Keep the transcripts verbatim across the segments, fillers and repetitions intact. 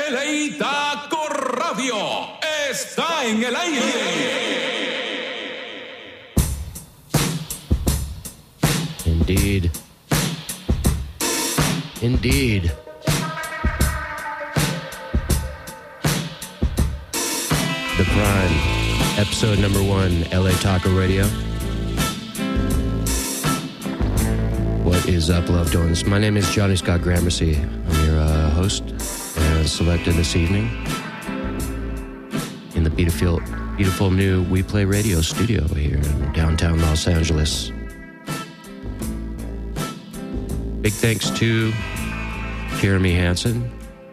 L A Taco Radio está en el aire. Indeed. Indeed. The Prime, episode number one, L A Taco Radio. What is up, loved ones? My name is Johnny Scott Gramercy. I'm your uh, host and selected this evening in the beautiful, beautiful new We Play Radio studio here in downtown Los Angeles. Big thanks to Jeremy Hansen,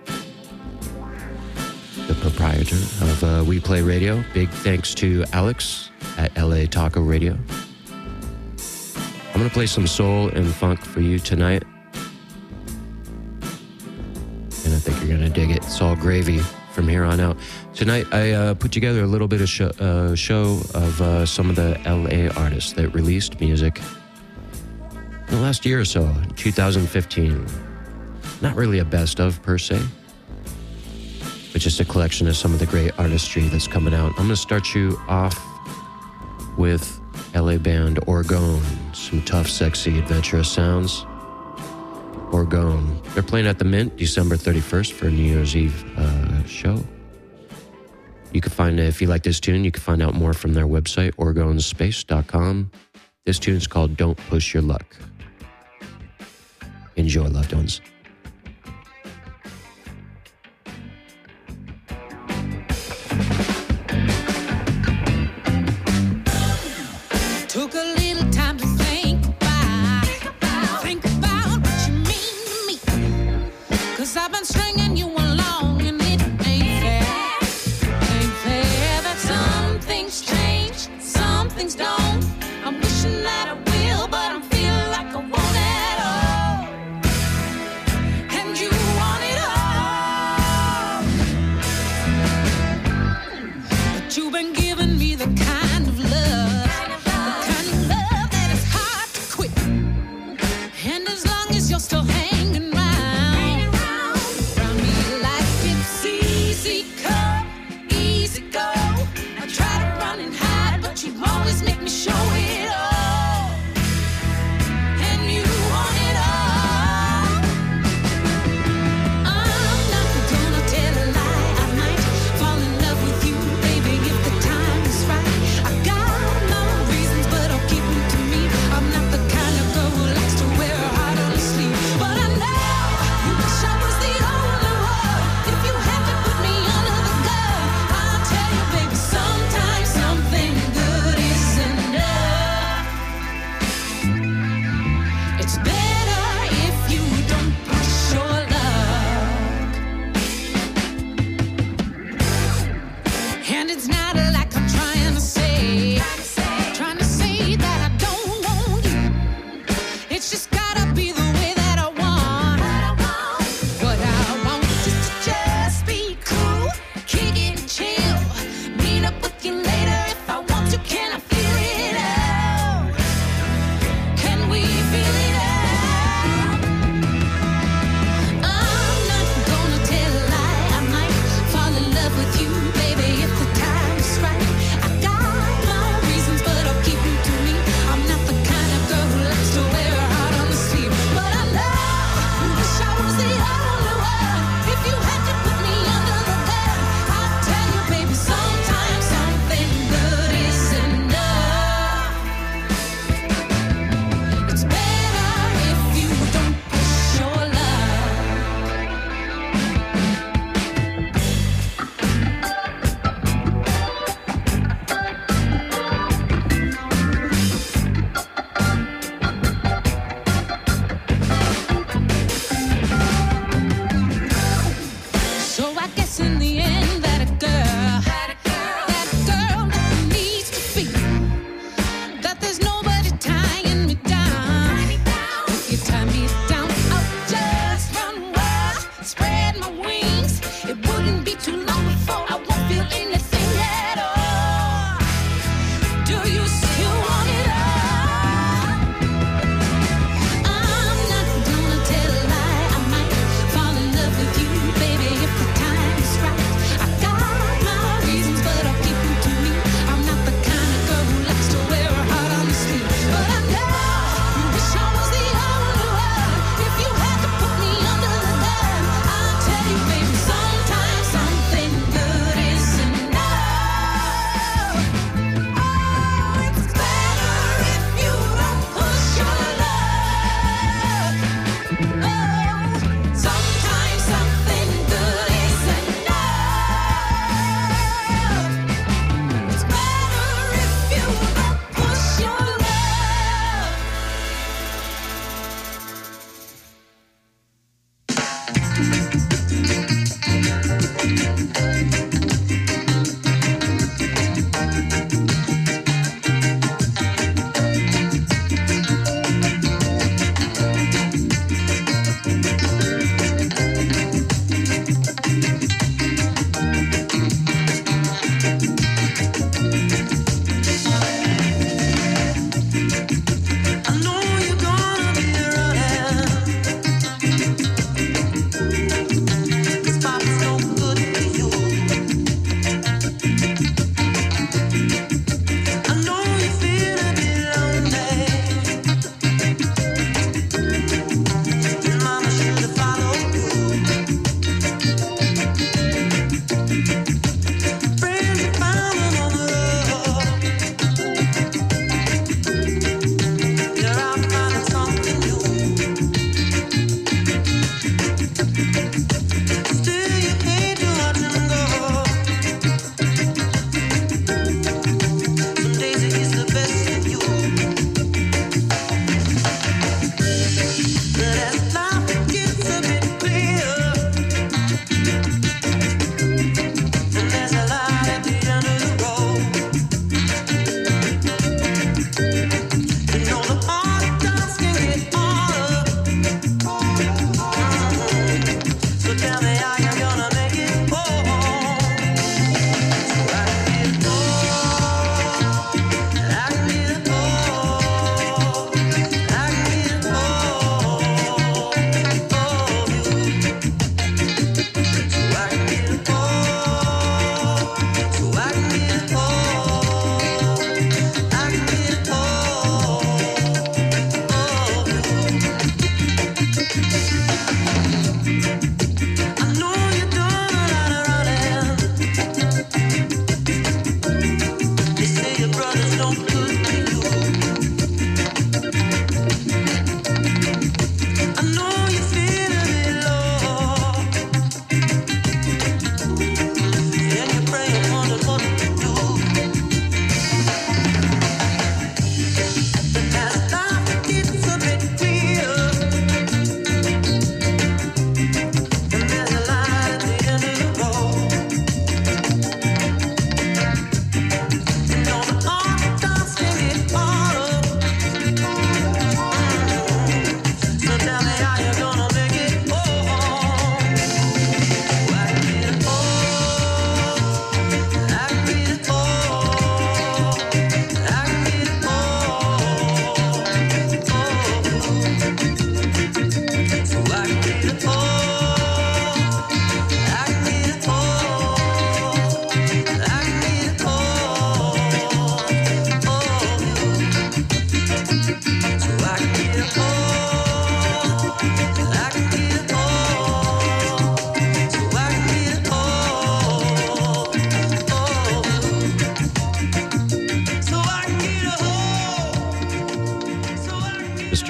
the proprietor of uh, We Play Radio. Big thanks to Alex at L A Taco Radio. I'm going to play some soul and funk for you tonight, and I think you're going to dig it. It's all gravy from here on out. Tonight, I uh, put together a little bit of show, uh, show of uh, some of the L A artists that released music in the last year or so, two thousand fifteen. Not really a best of per se, but just a collection of some of the great artistry that's coming out. I'm going to start you off with L A band Orgone, some tough, sexy, adventurous sounds. Orgone. They're playing at the Mint December thirty-first for a New Year's Eve uh, show. You can find, if you like this tune, you can find out more from their website, orgone space dot com. This tune's called Don't Push Your Luck. Enjoy, loved ones. Took a little time to think about, think about what you mean to me. 'Cause I've been stringing you along and it ain't fair, ain't fair that some things change, some things don't. I'm wishing that I will, but I'm feeling like I won't at all. And you want it all. But you've been giving me the kind of love, you're still hanging round, round me like it's easy come, easy go. I try to run and hide, but you always make me show it all. And you want it all. I'm not gonna tell a lie. I might fall in love with you, baby, if the time is right. I got no reasons, but I'll keep them to me. I'm not the kind of girl who likes to wear a heart on her sleeve. But I know you wish I was the only one. If you had to put me under the gun, I'll tell you, baby, sometimes something good is enough. It's better if you don't push your luck. And it's not like I'm trying to say, trying to say that I don't want you. It's just gotta be the way that I want. What I want is to just be cool, kick it and chill. Meet up with you later if I want to. Can I feel it out? Can we feel it out? I'm not gonna tell a lie. I might fall in love with you, baby, if the time is right. I got my reasons, but I'll keep them to me. I'm not the kind of girl who likes to wear a heart on the sleeve. But I know you wish I was the only one. If you had to put me under the gun, I'll tell you, baby, sometimes something good is enough. It's better if you don't push your luck. So I guess in the end that a girl, that a girl needs to feel that there's nobody tying me down. If you tie me down, I'll just run wild, spread my wings. It wouldn't be too long before I won't feel anything at all. Do you still want it all? I'm not gonna tell a lie. I might fall in love with you, baby, if the time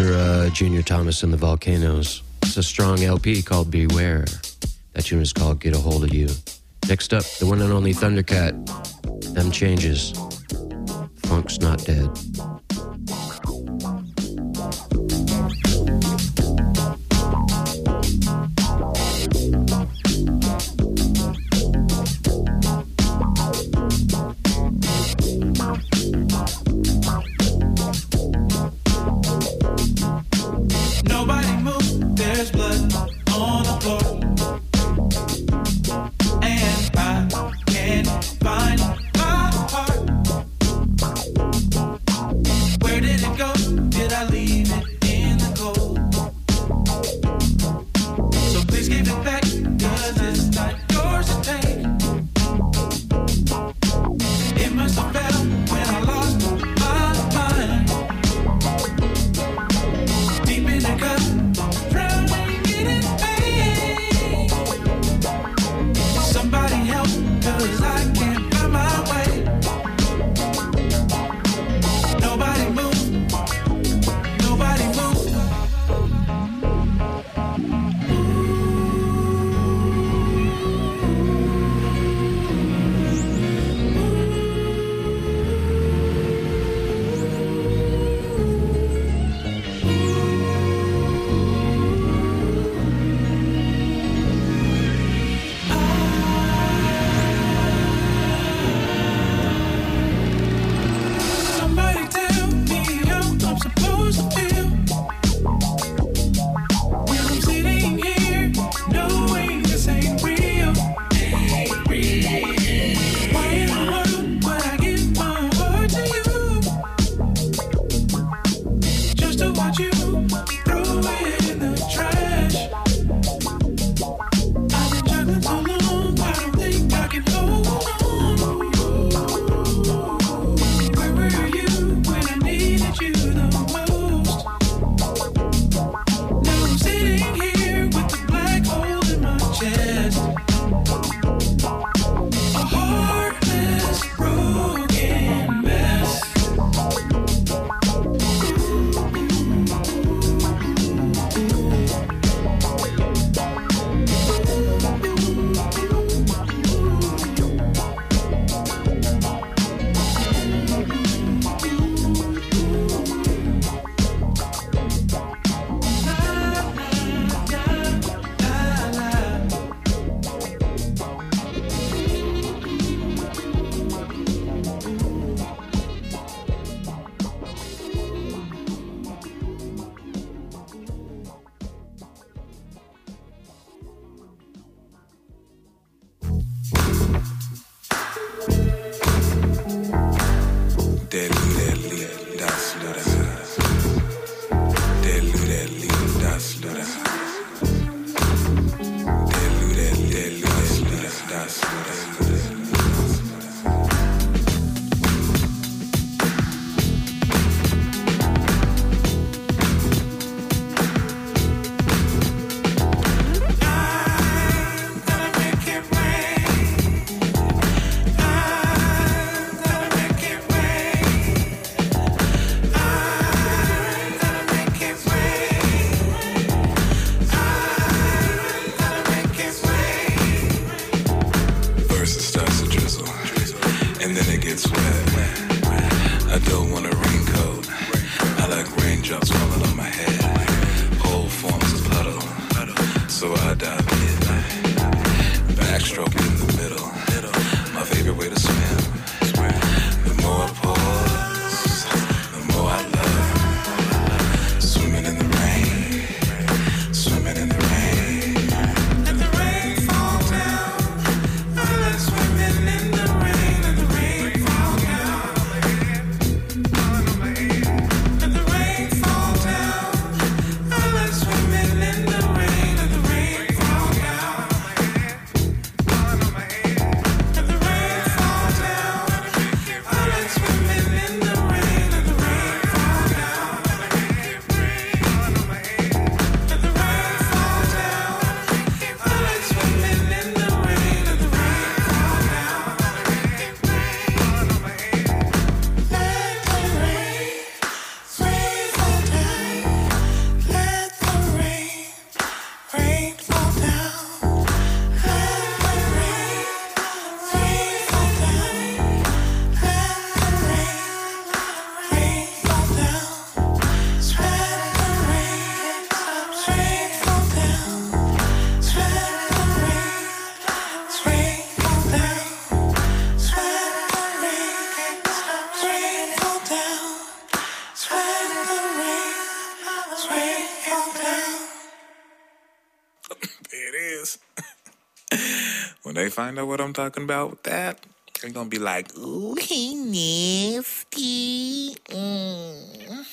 producer uh, Junior Thomas and the Volcanoes. It's a strong L P called Beware. That tune is called Get a Hold of You. Next up, the one and only Thundercat. Them Changes. Funk's Not Dead. Fall find out what I'm talking about with that, they're gonna be like, ooh, he nasty. Mm.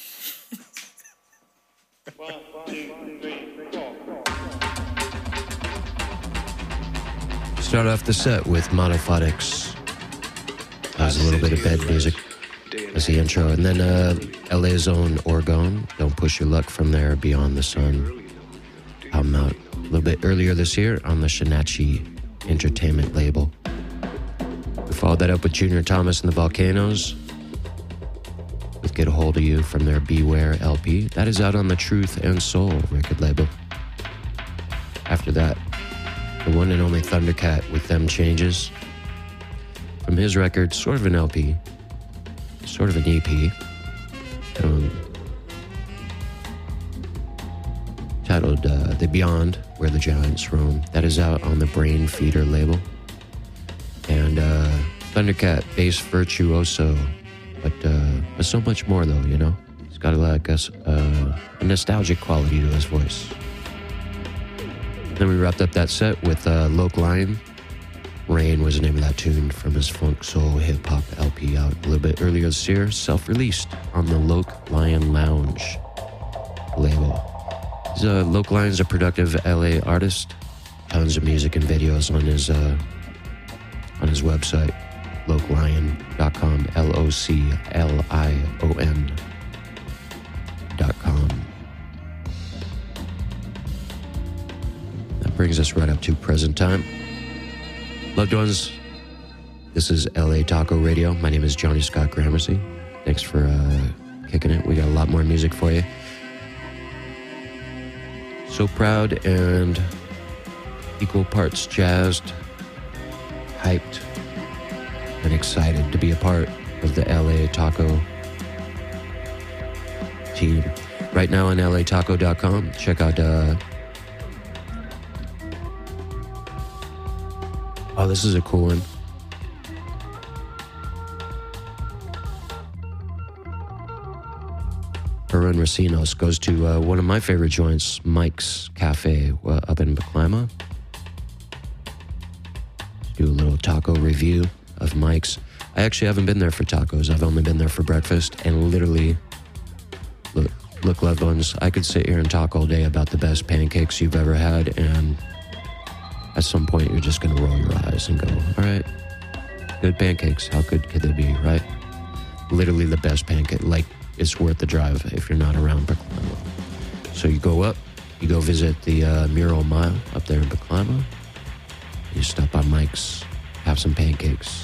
Start off the set with Monophonics. That was a little bit of bed music as the intro. And then uh, L A's own Orgone, Don't Push Your Luck From There, Beyond the Sun. Album out a little bit earlier this year on the Shinachi Entertainment label. We followed that up with Junior Thomas and the Volcanoes with Get a Hold of You from their Beware L P. That is out on the Truth and Soul record label. After that, the one and only Thundercat with Them Changes. From his record, sort of an L P, sort of an E P, um, titled uh, The Beyond, Where the Giants Roam. That is out on the Brain Feeder label. And uh, Thundercat, bass virtuoso, but, uh, but so much more though, you know? He's got like a, uh, a nostalgic quality to his voice. Then we wrapped up that set with uh, Loke Lion. Rain was the name of that tune from his funk soul hip hop L P out a little bit earlier this year, self-released on the Loke Lion Lounge label. He's, uh, Loke Lion's a productive L A artist. Tons of music and videos on his uh, on his website, loke lion dot com, L O C L I O N dot com. Brings us right up to present time. Loved ones, this is L A Taco Radio. My name is Johnny Scott Gramercy. Thanks for uh, kicking it. We got a lot more music for you. So proud and equal parts jazzed, hyped, and excited to be a part of the L A Taco team. Right now on L A taco dot com, check out uh, oh, this is a cool one. Erwin Racinos goes to uh, one of my favorite joints, Mike's Cafe, uh, up in Paklima. Do a little taco review of Mike's. I actually haven't been there for tacos. I've only been there for breakfast. And literally, look, look, loved ones, I could sit here and talk all day about the best pancakes you've ever had, and at some point, you're just going to roll your eyes and go, all right, good pancakes. How good could they be, right? Literally the best pancake. Like, it's worth the drive if you're not around Paklima. So you go up, you go visit the uh, Mural Mile up there in Paklima. You stop by Mike's, have some pancakes.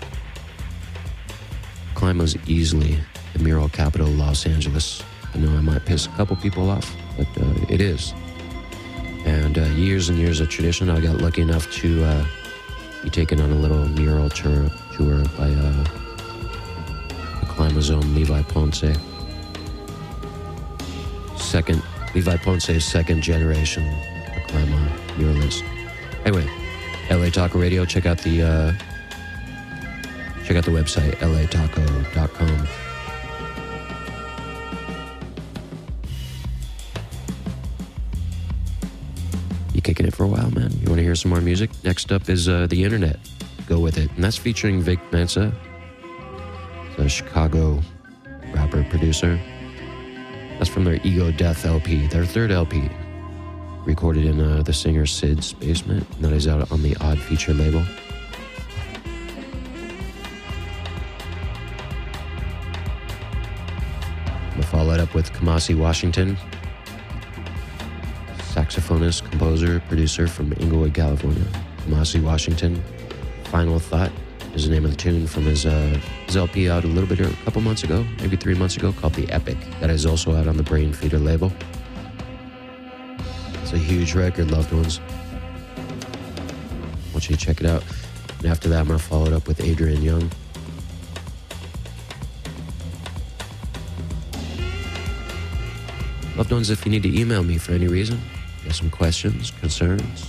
Paklima easily the mural capital of Los Angeles. I know I might piss a couple people off, but uh, it is. And uh, years and years of tradition. I got lucky enough to uh, be taken on a little mural tour, tour by uh, Paklama's own Levi Ponce. Second, Levi Ponce's second generation Paklama muralist. Anyway, L A Taco Radio. Check out the uh, check out the website L A taco dot com. Kicking it for a while, man. You want to hear some more music? Next up is uh, The Internet. Go With It. And that's featuring Vic Mensa, the Chicago rapper, producer. That's from their Ego Death L P, their third L P, recorded in uh, the singer Sid's basement. And that is out on the Odd Feature label. I'm going to follow it up with Kamasi Washington, saxophonist, composer, producer from Inglewood, California. Kamasi Washington. Final Thought is the name of the tune from his, uh, his L P out a little bit, a couple months ago, maybe three months ago, called The Epic. That is also out on the Brain Feeder label. It's a huge record, loved ones. I want you to check it out. And after that, I'm going to follow it up with Adrian Young. Loved ones, if you need to email me for any reason, you have some questions, concerns,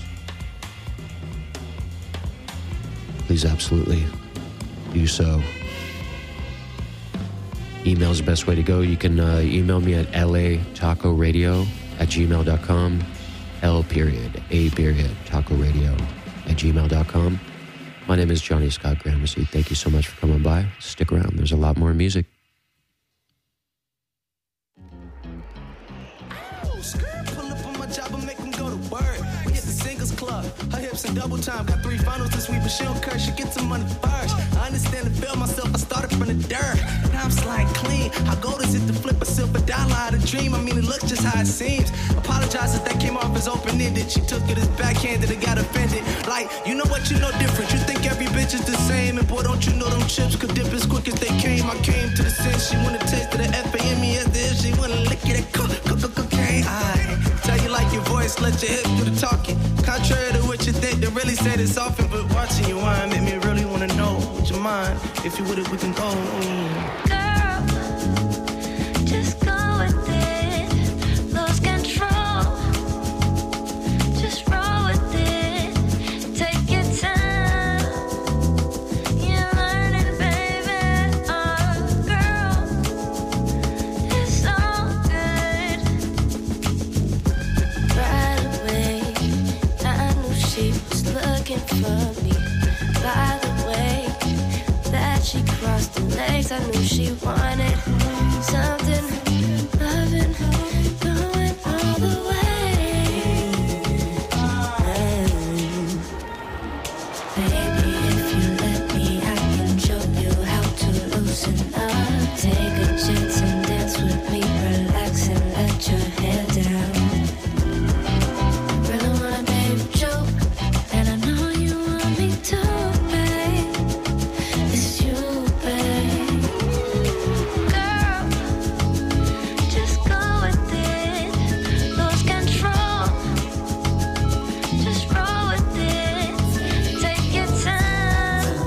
please absolutely do so. Email is the best way to go. You can uh, email me at L A taco radio at gmail dot com. L period, A period, taco radio at gmail dot com. My name is Johnny Scott Gramercy. Thank you so much for coming by. Stick around. There's a lot more music. Pull up on my job and make them go to work. We hit the singles club. Her hips in double time. Got three finals this week, but she don't curse. She gets some money first. I understand and feel myself. I started from the dirt. Now I'm sliding clean. How gold is it to flip a silver dollar out of dream? I mean, it looks just how it seems. Apologize if that came off as open-ended. She took it as backhanded and got offended. Like, you know what, you know different. You think every bitch is the same. And boy, don't you know them chips could dip as quick as they came. I came to the sense. She wanna taste of the F A M E as if she wanna lick it. Cocaine. I tell you like your voice, let your hips do the talking. Contrary to what you think, they really say this often. But watching you whine make me really wanna know. Would you mind? If you would it, we can go. Girl, just go with it. Lose control. Just roll with it. Take your time. You're learning, baby. Oh, girl, it's all good. Right away, I knew she was looking for me. By the way that she crossed the legs, I knew she wanted something. I've been going all the way. Baby, if you let me, I can show you how to loosen up. Take a chance and dance with me, relax and let your hair down. Really wanna, babe, joke, and I know you want me to, babe. It's you, babe. Girl, just go with it. Lose control. Just roll with it. Take your time.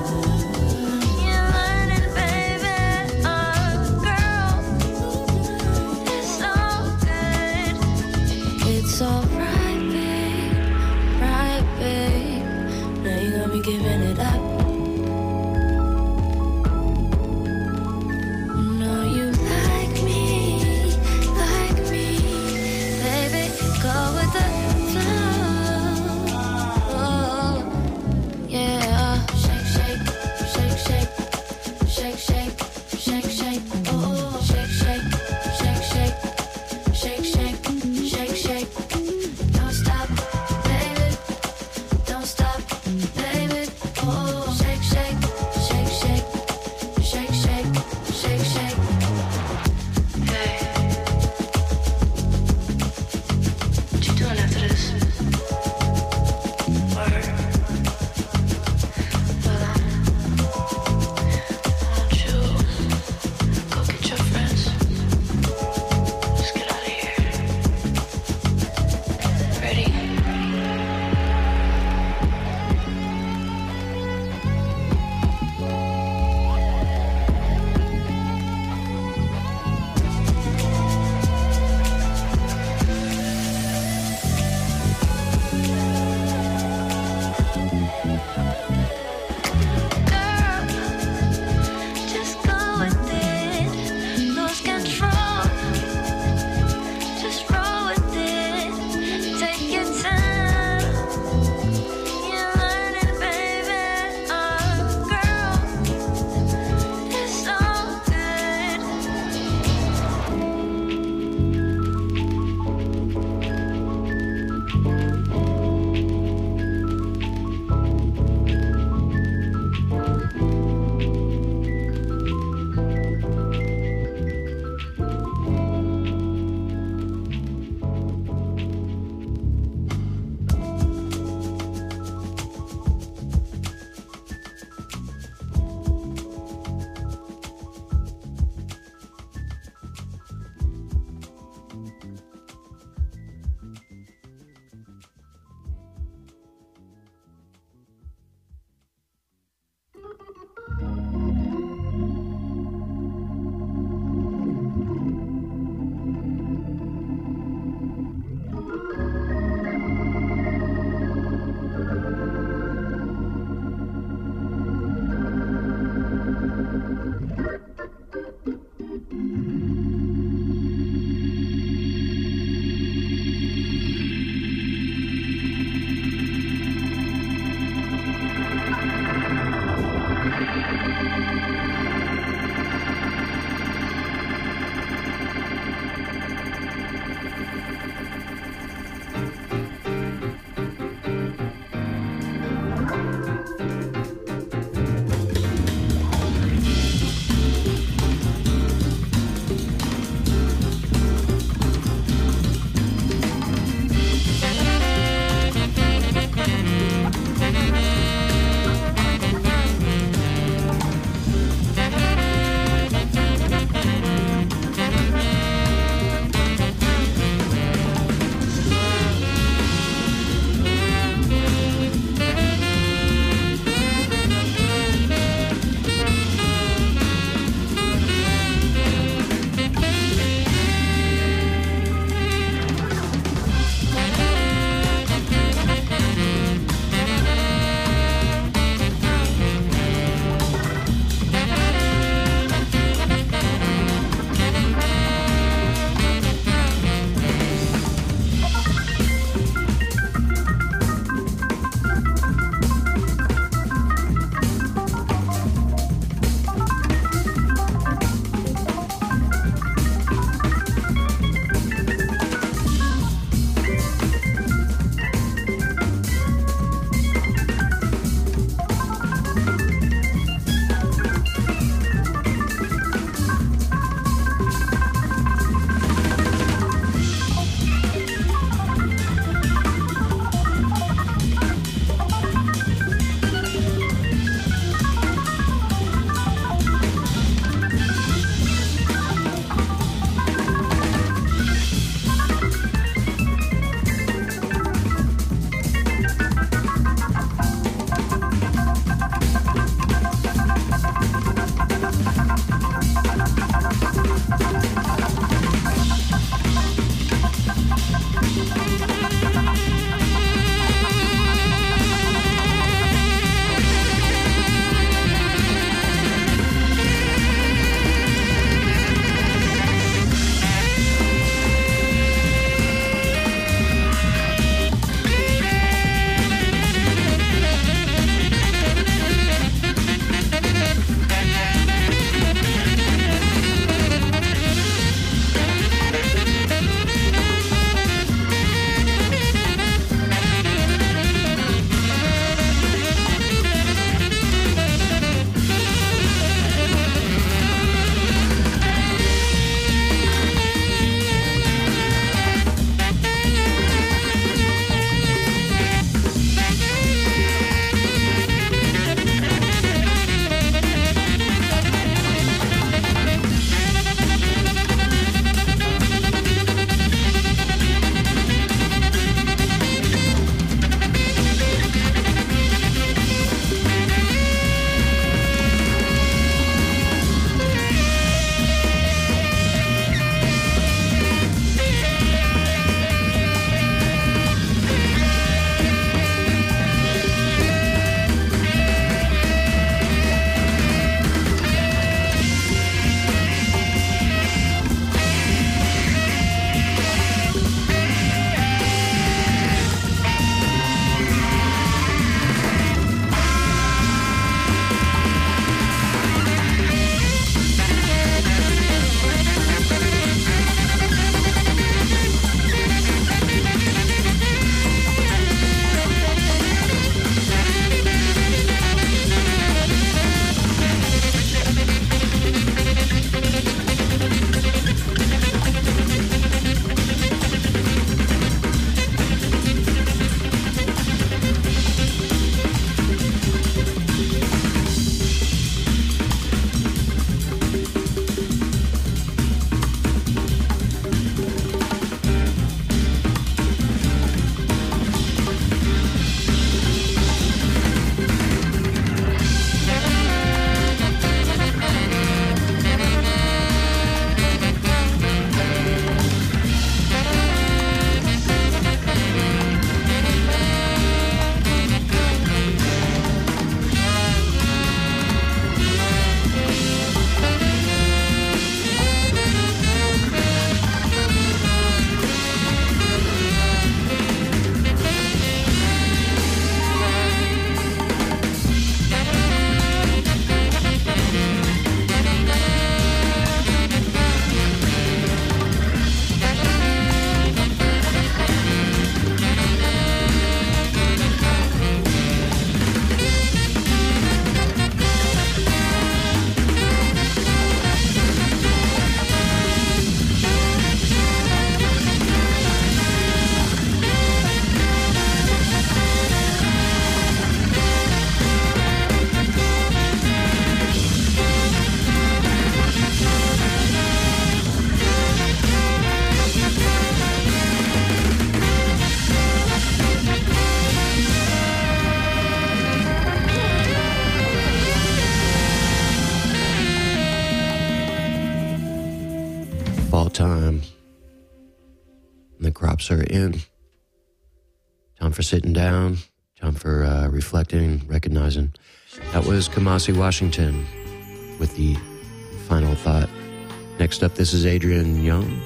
drops are in. Time for sitting down. Time for uh, reflecting, recognizing. That was Kamasi Washington with the final thought. Next up, this is Adrian Young.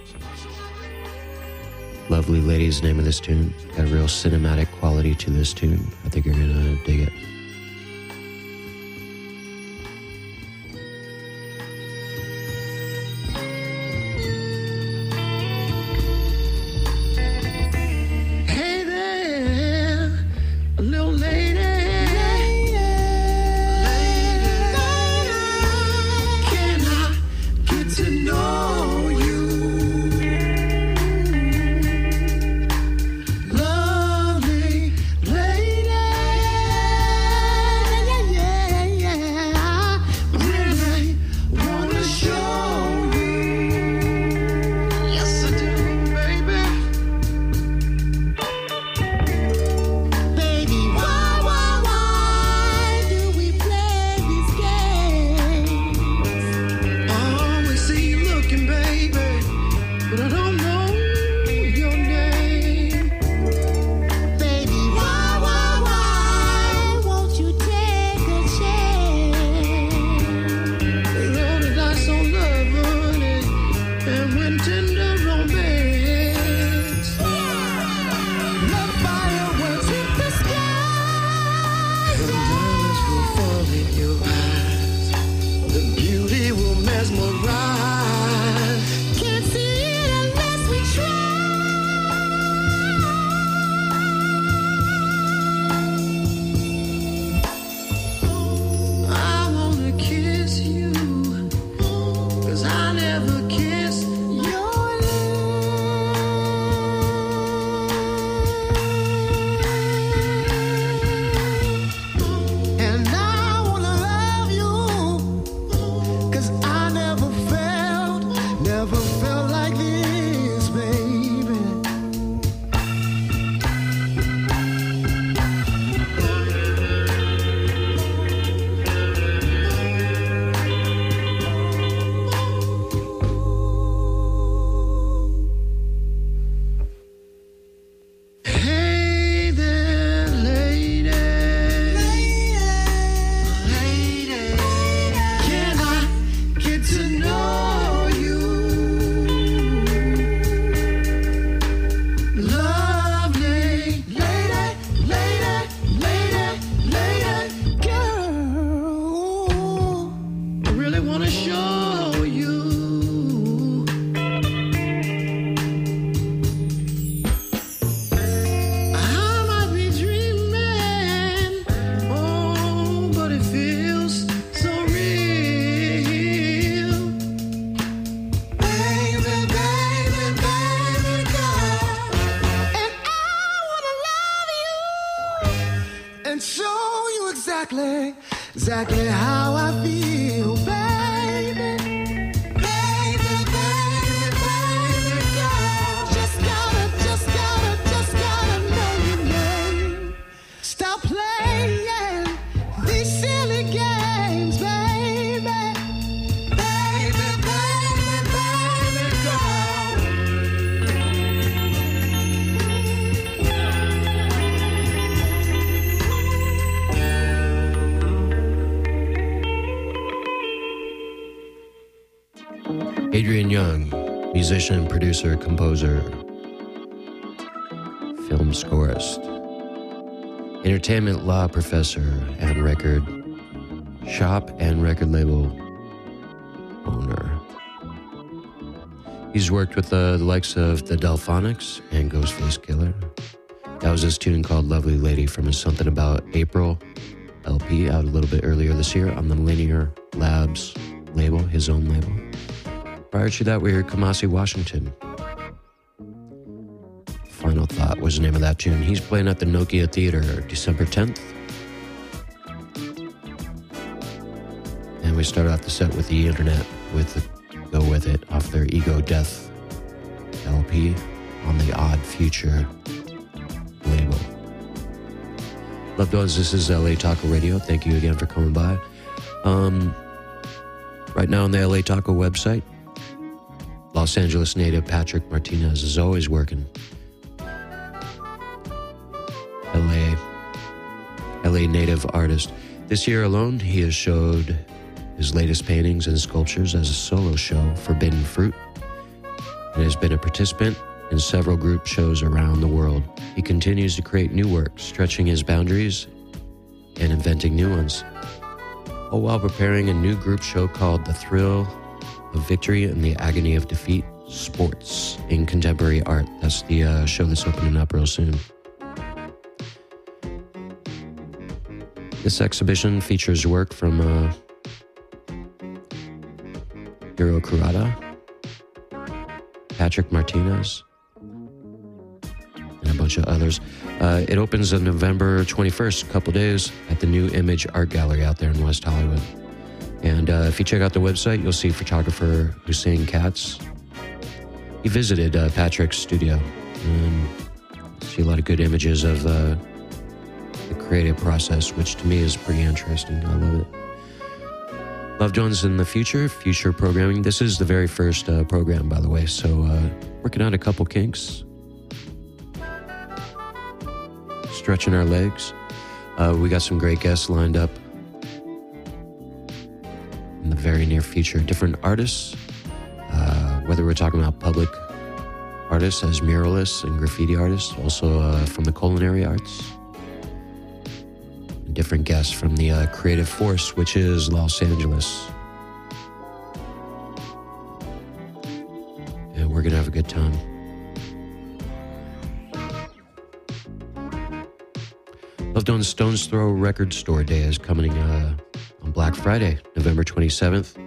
Lovely Lady's name of this tune. Got a real cinematic quality to this tune. I think you're gonna dig it. Hey there, little lady. Can I get to know you? Lovely lady. Really wanna show you. Yes, I do, baby. Baby, why, why, why do we play these games? I always see you looking, baby, but I don't know your name. Baby, why, why, why won't you take a chance? They roll the dice on love, honey, and win tender romance. Let fireworks hit the sky. The diamonds will fall in your eyes. The beauty will mesmerize. Can't see it unless we try. I wanna kiss you, 'cause I never kissed your lips. And I wanna love you, 'cause I never felt, never felt like this, baby. Hey there, lady. Lady. Can I get to know you? Lovely lady, lady, lady, lady, girl. I really wanna show you. I might be dreaming, oh, but it feels so real. Baby, baby, baby, girl. And I wanna love you and show you exactly, exactly how I feel, baby. Baby, baby, baby, girl. Just gotta, just gotta, just gotta know your name. Stop playing these silly games, baby. Baby, baby, baby, girl. Adrian Young, musician, producer, composer, film scorist, entertainment law professor, and record shop and record label owner. He's worked with uh, the likes of the Delphonics and Ghostface Killer. That was his tune called Lovely Lady from his Something About April L P out a little bit earlier this year on the Linear Labs label, his own label. Prior to that, we heard Kamasi Washington. Final Thought was the name of that tune. He's playing at the Nokia Theater December tenth. And we started off the set with The Internet with the Go With It off their Ego Death L P on the Odd Future label. Loved ones, this is L A Taco Radio. Thank you again for coming by. Um, right now on the L A Taco website, Los Angeles native Patrick Martinez is always working. L A, L A native artist. This year alone, he has showed his latest paintings and sculptures as a solo show, Forbidden Fruit, and has been a participant in several group shows around the world. He continues to create new work, stretching his boundaries and inventing new ones, all while preparing a new group show called The Thrill of Victory and the Agony of Defeat, Sports in Contemporary Art. That's the uh, show that's opening up real soon. This exhibition features work from uh, Hiro Kurata, Patrick Martinez, and a bunch of others. Uh, it opens on November twenty-first, a couple days, at the New Image Art Gallery out there in West Hollywood. And uh, if you check out the website, you'll see photographer Hussein Katz. He visited uh, Patrick's studio and see a lot of good images of uh, the creative process, which to me is pretty interesting. I love it. Loved Ones in the Future, future programming. This is the very first uh, program, by the way, so uh, working out a couple kinks. Stretching our legs. Uh, we got some great guests lined up in the very near future. Different artists, uh, whether we're talking about public artists as muralists and graffiti artists, also uh, from the culinary arts. And different guests from the uh, creative force, which is Los Angeles. And we're going to have a good time. Loved One's Stones Throw Record Store Day is coming uh, on Black Friday, November twenty-seventh.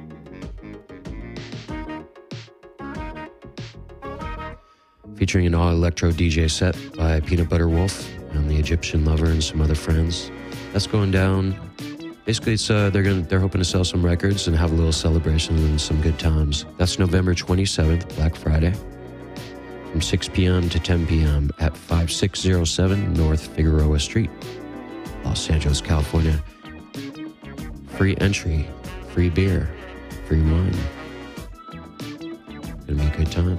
Featuring an all-electro D J set by Peanut Butter Wolf and the Egyptian Lover and some other friends. That's going down. Basically, it's uh, they're gonna they're hoping to sell some records and have a little celebration and some good times. That's November twenty-seventh, Black Friday, from six p.m. to ten p.m. at five six zero seven North Figueroa Street, Los Angeles, California. Free entry, free beer, free wine. Gonna be a good time.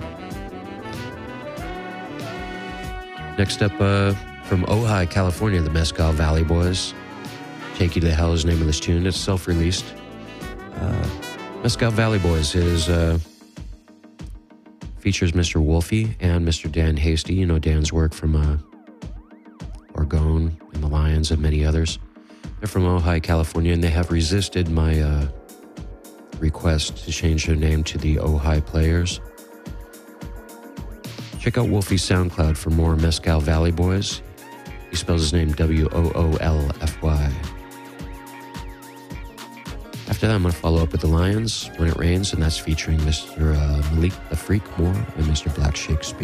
Next up, uh, from Ojai, California, the Mescal Valley Boys. Take You to Hell is the name of this tune. It's self-released. Uh, Mescal Valley Boys is... Uh, features Mister Wolfie and Mister Dan Hasty. You know Dan's work from uh, Orgone and the Lions and many others. They're from Ojai, California, and they have resisted my uh, request to change their name to the Ojai Players. Check out Wolfie's SoundCloud for more Mescal Valley Boys. He spells his name W O O L F Y. After that, I'm going to follow up with the Lions, When It Rains, and that's featuring Mister Uh, Malik the Freak Moore and Mister Black Shakespeare.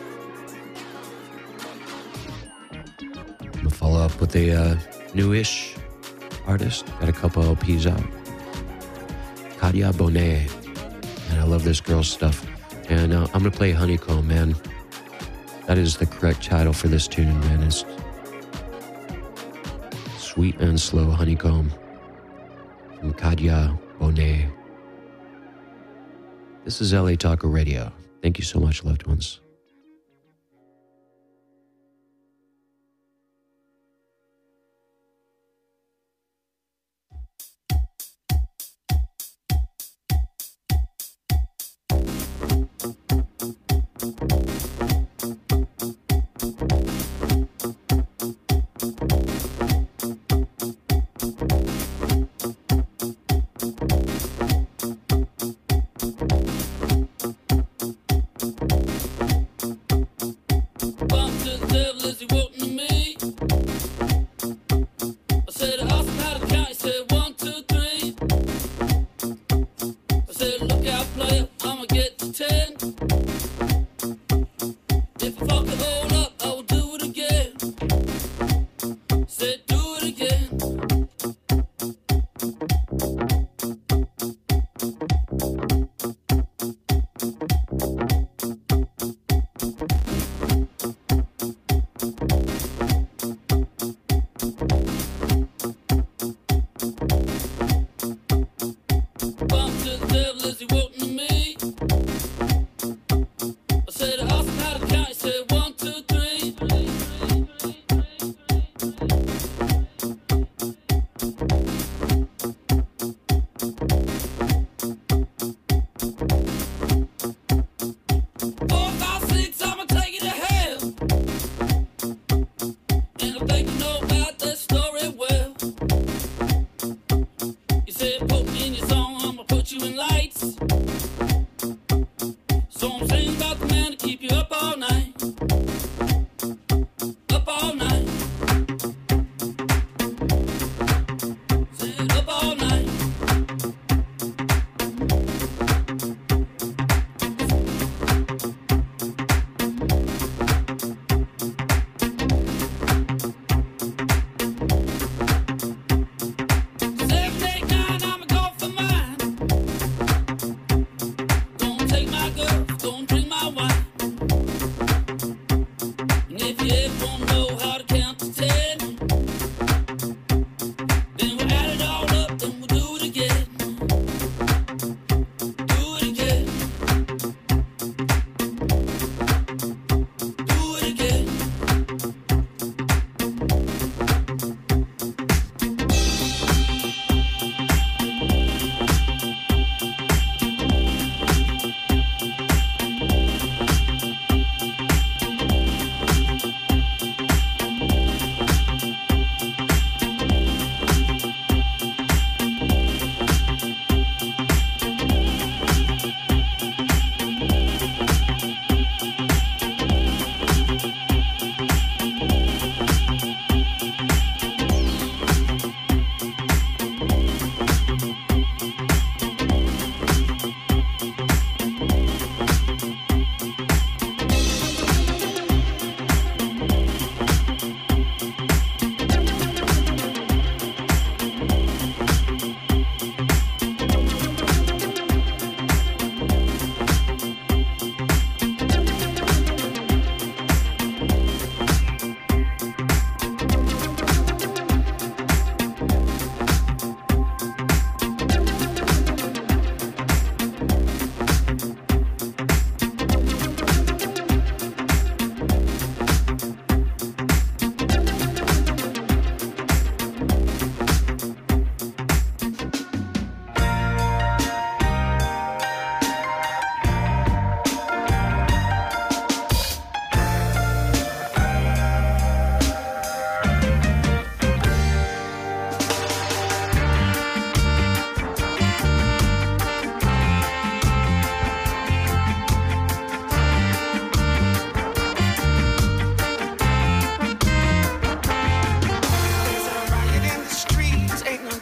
I'm going to follow up with a uh, newish artist. Got a couple L Ps out. Kadia Bonet. And I love this girl's stuff. And uh, I'm going to play Honeycomb, man. That is the correct title for this tune, man. It's Sweet and Slow Honeycomb. From Kadia Bonet. This is L A Taco Radio. Thank you so much, loved ones. Look out, player, I'ma get to ten.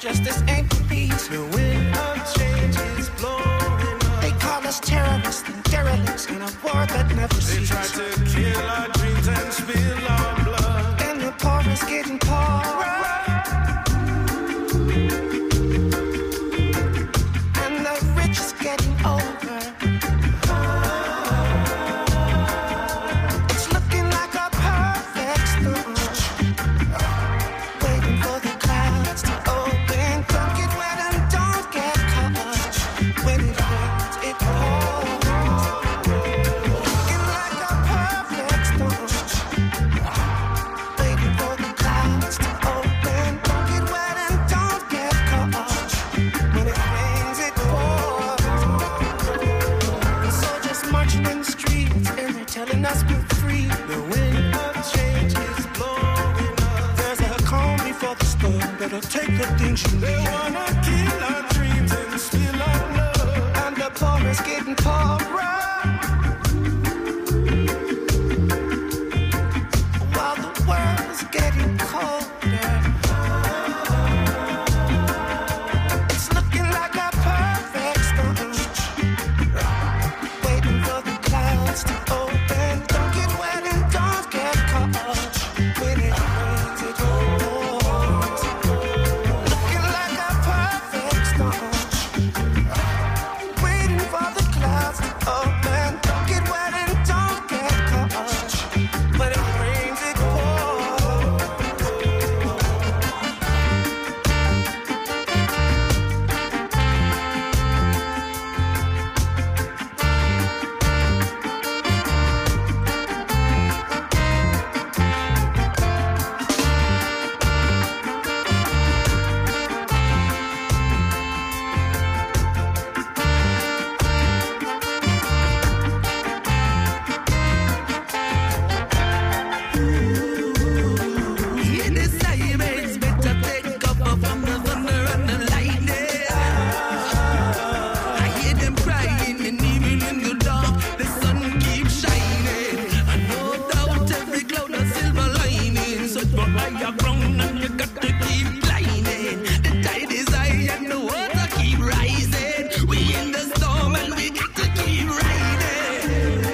justice ain't for peace. The wind of change is blowing up. They call us terrorists and derelicts in a war that never ceases. They try to kill our dreams and spill our blood. And the poor is getting poorer. And the rich is getting older. It's looking like a perfect storm. Waiting for the clouds to open. Don't get wet and don't get caught. When it rains, it pours. Looking like a perfect storm. Waiting for the clouds to open. Don't get wet and don't get caught. When it rains, it pours. The soldiers marching in the streets and they're telling us we're free. The wind of change is blowing up. There's a calm before the storm that'll take the things you need. They wanna kill our dreams and steal our love. And the poor is getting poorer. While the world's getting colder. It's looking like a perfect storm. Waiting for the clouds to open. Don't get wet and don't get caught. When it rains, it pours. Looking like a perfect storm. Waiting for the clouds to open. Don't get wet and don't get caught. When it rains, it pours. In the silence, better take cover from the thunder and the lightning. I hear them crying, and even in the dark, the sun keeps shining. And no doubt every cloud has silver lining. So for higher ground, and you got to keep climbing. The tide is high and the water keep rising. We in the storm and we got to keep riding.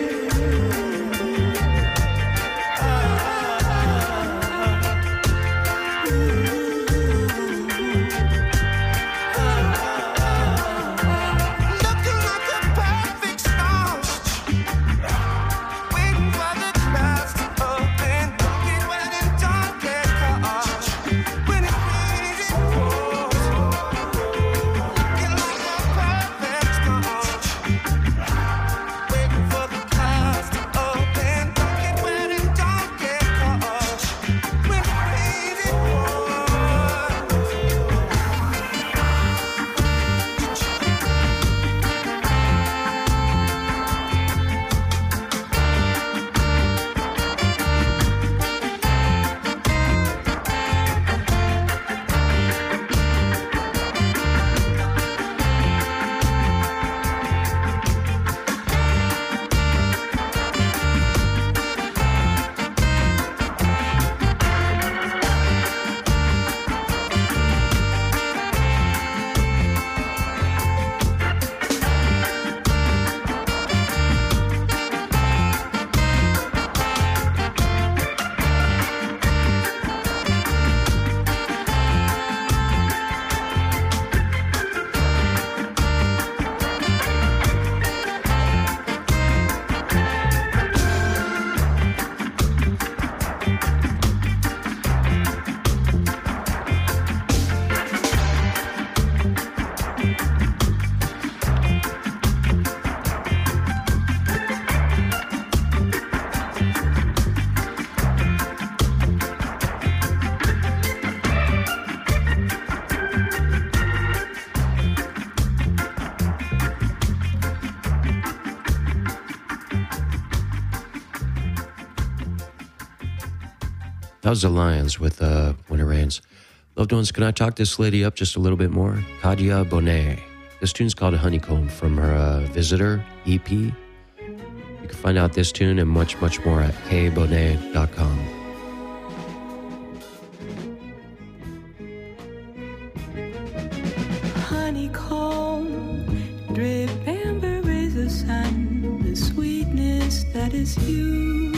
Looking like a perfect storm. Waiting for the clouds to open. Don't get wet and don't get caught. When it rains, it pours. Looking like a perfect storm. Waiting for the clouds to open. Don't get wet and don't get caught. When it rains, it That was the Lions with uh, When It Rains. Loved ones, can I talk this lady up just a little bit more? Kadia Bonet. This tune's called Honeycomb from her uh, Visitor E P. You can find out this tune and much, much more at k bonet dot com. honeycomb, drip amber rays of sun, the sweetness that is you.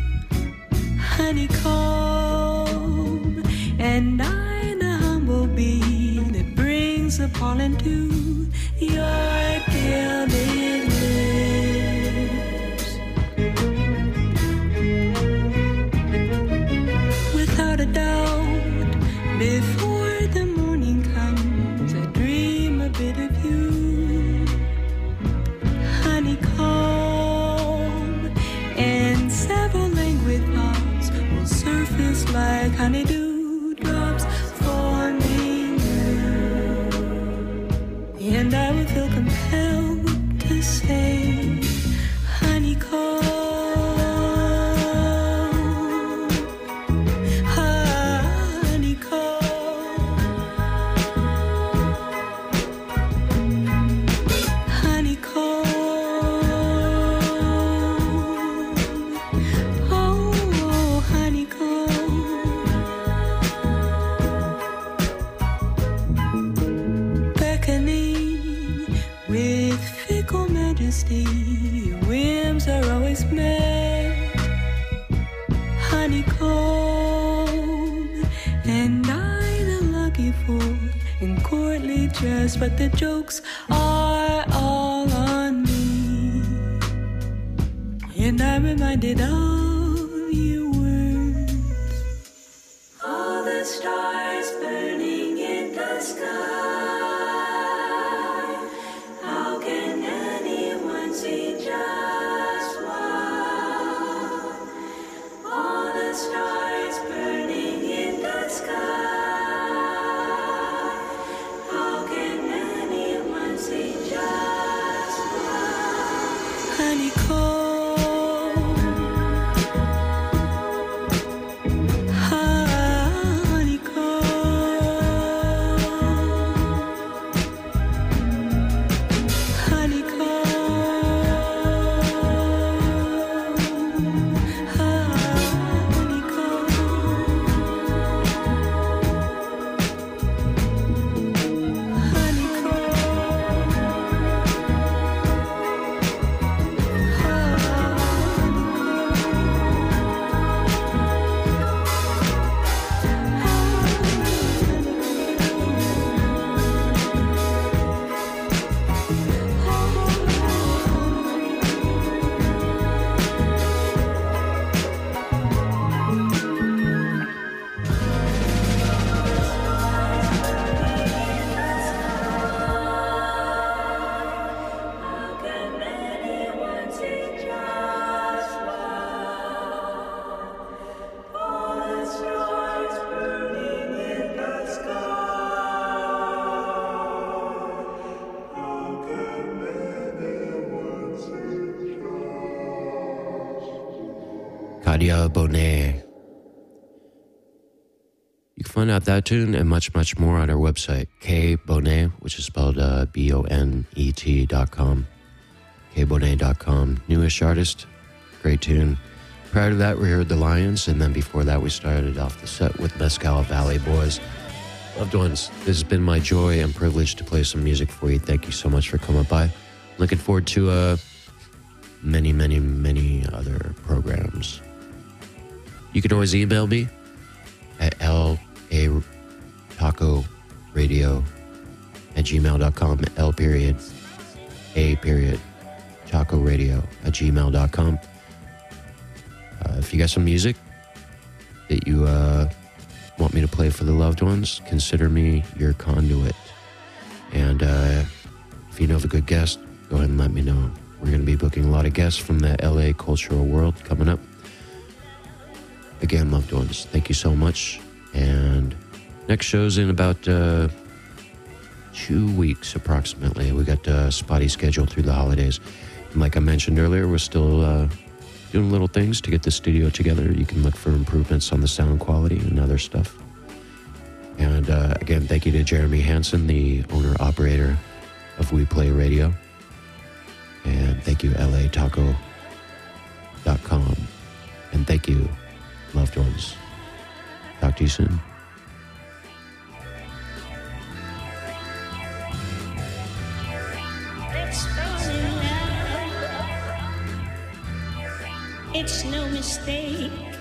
Honeycomb, and I the humble bee that brings the pollen to your gilded lips. Without a doubt, before the morning comes, I dream a bit of you. Honeycomb, and several languid thoughts will surface like honeydew drops forming you. And I would feel compelled to say, honeycomb, honeycomb, honeycomb, oh, honeycomb. Beckoning with fickle majesty, your whims are always met. Honeycomb, and I the lucky fool in courtly dress, but the jokes are all on me. And I'm reminded of your words. All the stars burning in the sky. How can anyone see just one? All the stars burning in the sky. How can anyone see just one? Honeycomb, Kadia Bonet. You can find out that tune and much, much more on our website, K Bonet, which is spelled uh, B O N E T dot com, K Bonet dot com. Newish artist, great tune. Prior to that, we heard The Lions, and then before that, we started off the set with Mescal Valley Boys. Loved ones, this has been my joy and privilege to play some music for you. Thank you so much for coming by. Looking forward to uh, many, many, many other programs. You can always email me at L A Taco Radio at gmail dot com, L period, A period, Taco Radio at gmail dot com. Uh, if you got some music that you uh, want me to play for the loved ones, consider me your conduit. And uh, if you know of a good guest, go ahead and let me know. We're going to be booking a lot of guests from the L A cultural world coming up. Again, loved ones, thank you so much. And next show's in about uh, two weeks approximately. We got a spotty schedule through the holidays. And like I mentioned earlier, we're still uh, doing little things to get the studio together. You can look for improvements on the sound quality and other stuff. And uh, again, thank you to Jeremy Hansen, the owner-operator of We Play Radio. And thank you, L A taco dot com. And thank you, loved ones. Talk to you soon. no mistake.